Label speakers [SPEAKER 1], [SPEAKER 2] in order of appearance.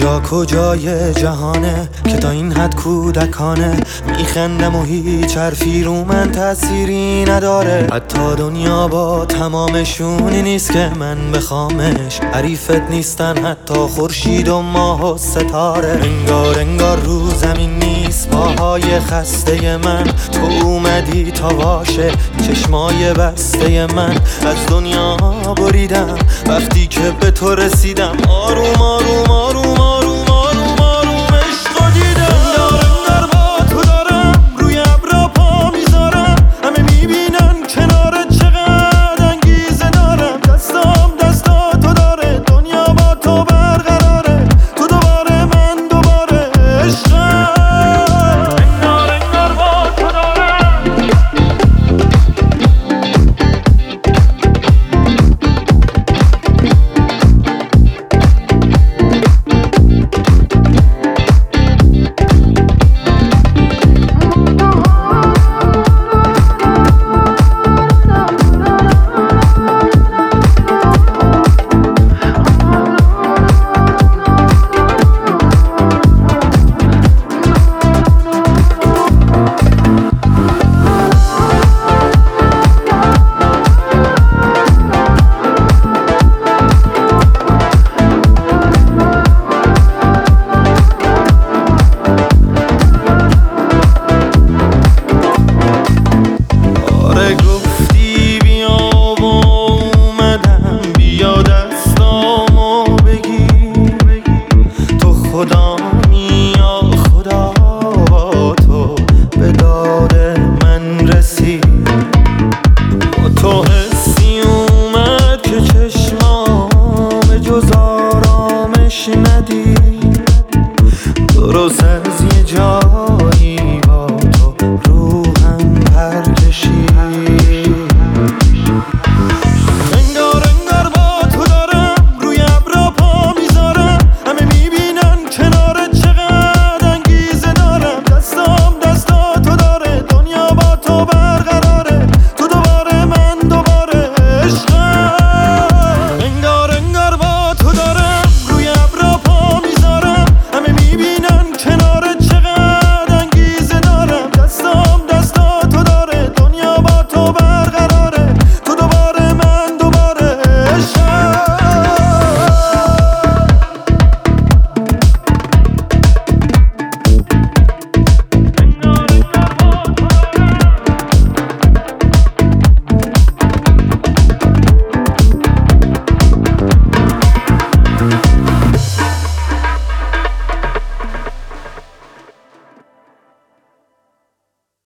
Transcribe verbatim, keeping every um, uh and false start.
[SPEAKER 1] دنیا کجای جهانه که تا این حد کودکانه میخندم و هیچ حرفی رو من تأثیری نداره. حتی دنیا با تمامشونی نیست که من بخوامش، حریفت نیستن حتی خورشید و ماه و ستاره. انگار انگار رو زمین نیست پاهای خسته من، تو اومدی تا واشه چشمای بسته من. از دنیا بریدم وقتی که به تو رسیدم، آروم آروم آروم